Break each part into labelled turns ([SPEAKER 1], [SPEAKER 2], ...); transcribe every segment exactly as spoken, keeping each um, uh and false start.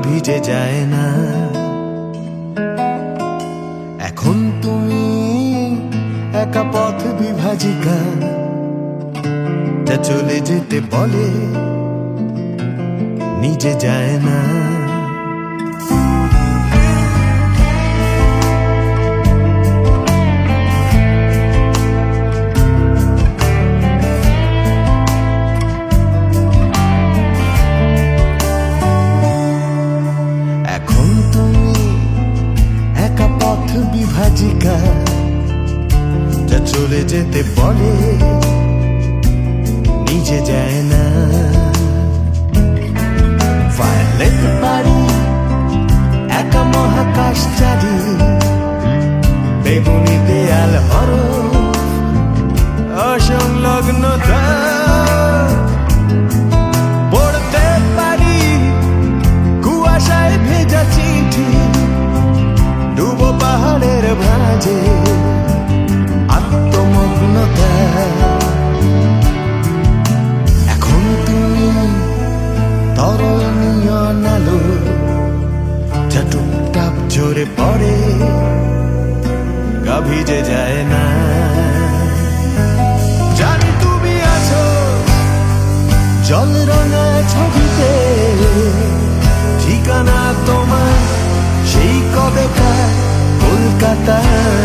[SPEAKER 1] ভিজে যায় না। এখন তুমি একা পথ বিভাজিকা, যা চলে যেতে বলে নিজে যায় না। এখন তুমি একা পথ বিভাজিকা, যা চলে যেতে বলে নিজে যায় না। ভায়োলেট বাড়ি একা মহাকাশ চারি, বেগুনি দেয়াল হরফ অসংলগ্নতা। পড়তে পারি কুয়াশায় ভেজা চিঠি, ডুবো পাহাড়ের ভাঁজে আত্মমগ্নতা। এখন তুমি তরণীয়ন আলো, যা টুপটাপ ঝরে পড়ে গা ভিজে যায় না। জানি তুমি আছো জল রঙা ছবিতে, ঠিকানা তোমার সেই কবেকার কলকাতা।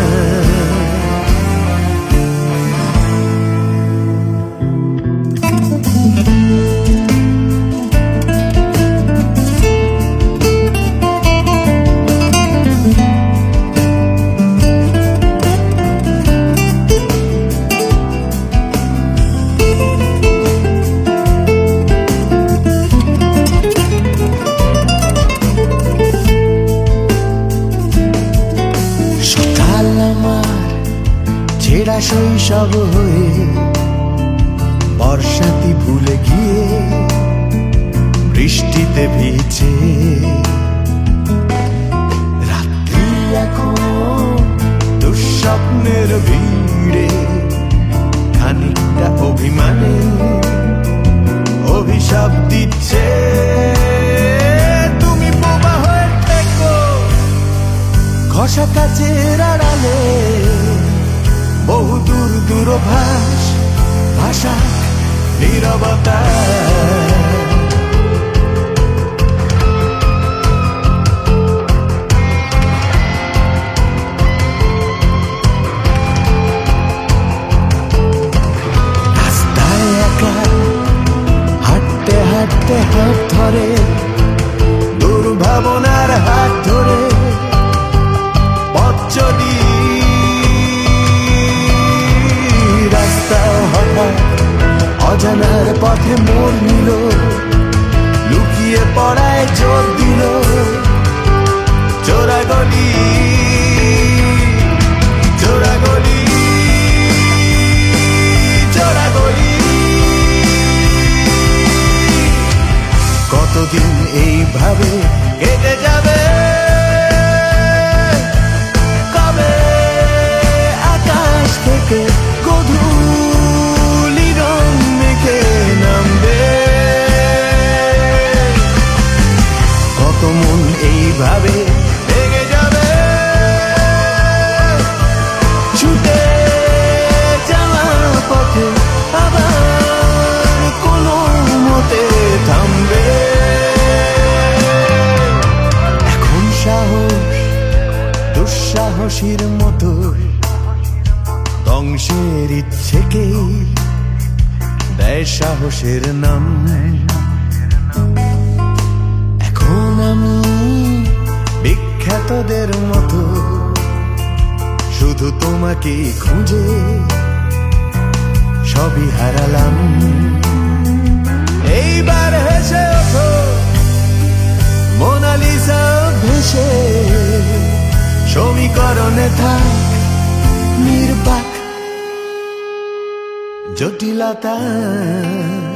[SPEAKER 1] ছেঁড়া শৈশব হয়ে বর্ষাতি ভুলে গিয়ে বৃষ্টিতে ভিজে। রাত্রি এখন দুঃস্বপ্নের ভিড়ে, খানিকটা অভিমানে অভিশাপ দিচ্ছে। তুমি বোবা হয়ে থেকো ঘষা কাচের আড়ালে, বহু দূর দূরভাষ ভাষা নীরবতা। রাস্তায় একা হাঁটতে হাঁটতে হাত ধরে, দুর্ভাবনার হাত ধরে পথ চলি। অজানার পথে মোড় নিল, লুকিয়ে পড়ায় জোর দিল। চোরা গলি চোরা গলি চোরা গলি, কতদিন এইভাবে কেটে যাবে? কবে আকাশ থেকে গধূলি রং মেখে নামবে? কত মন এইভাবে ভেঙে যাবে? ছুটে যাওয়া পথে আবার কোনো মতে থামবে। এখন সাহস দুঃসাহসীর মতো ধ্বংসের ইচ্ছেকেই দেয় সাহসের নাম। এখন আমি বিখ্যাতদের মতো শুধু তোমাকে খুঁজে সবই হারালাম। এইবার হেসে ওঠো মোনালিসা ভেসে, সমীকরণে থাক নির্বাক জটিলতা।